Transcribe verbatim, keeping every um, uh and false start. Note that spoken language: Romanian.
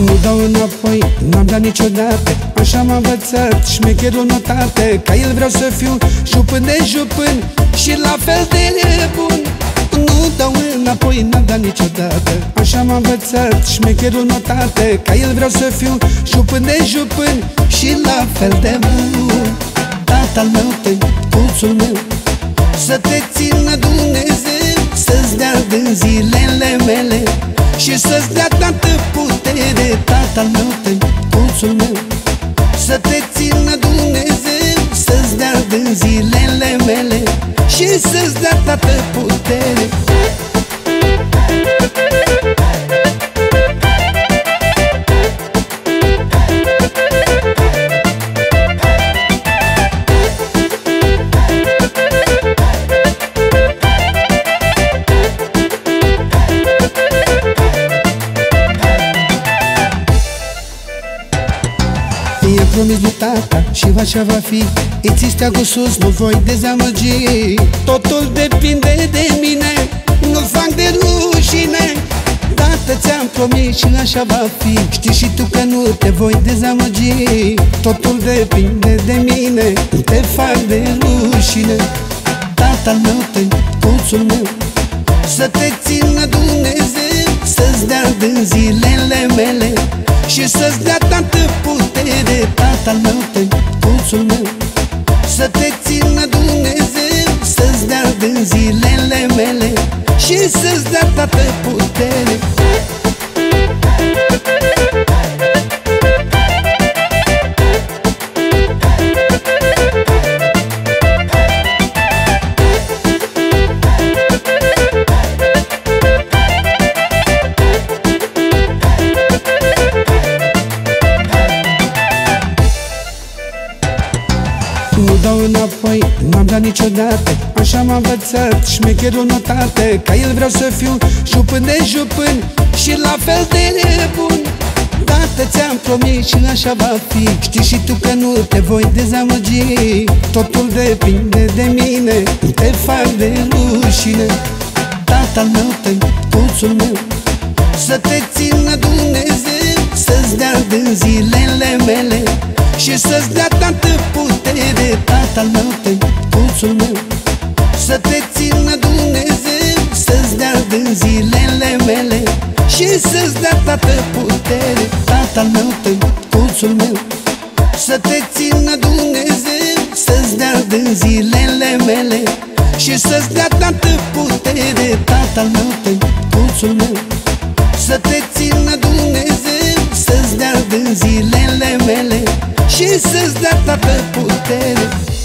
Nu dau înapoi, n-am dat niciodată. Așa m-a învățat șmecherul notate. Ca el vreau să fiu jupân de jupân și la fel de nebun. Nu dau înapoi, n-am dat niciodată. Așa m-a învățat șmecherul notate. Ca el vreau să fiu jupân de jupân și la fel de bun. Tatăl meu, tăicuțul meu, să te țină Dumnezeu, să-ți dea din zilele mele și să-ți dea toată putere. Tatăl meu, tăicuțul meu, să te țină Dumnezeu, să-ți dea din zilele mele și să-ți dea toată putere. I-am promis lui tata și așa va fi. Îți steagul sus, nu voi dezamăgi. Totul depinde de mine, nu fac de rușine. Tată, ți-am promis și așa va fi. Știi și tu că nu te voi dezamăgi. Totul depinde de mine, nu te fac de rușine. Tatăl meu, tăicuțul meu, să te țină Dumnezeu, să-ți dea din zilele mele și să-ți dea toată putere. Tatăl meu, tăicuțul meu, să te țină Dumnezeu, să-ți dea din zilele mele și să-ți dea toată putere. Nu dau înapoi, n-am dat niciodată. Așa m-a învățat șmecherul notate. Ca el vreau să fiu jupân de jupân și la fel de nebun. Tată, ți-am promis și așa va fi. Știi și tu că nu te voi dezamăgi. Totul depinde de mine, nu te fac de rușine. Tatăl meu, tăicuțul meu, să te țină Dumnezeu, să-ți dea din zilele mele și să-ți dea toată putere. Tatăl meu, tăicuțul meu, să te țină Dumnezeu, să-ți dea din zilele mele și să-ți dea toată putere. Tatăl meu, tăicuțul meu, să te țină Dumnezeu, să-ți dea din zilele mele și să-ți dea toată putere. Tatăl meu, tăicuțul meu, să te țină Dumnezeu, să-ți dea din zilele mele și să-ți dea toată putere.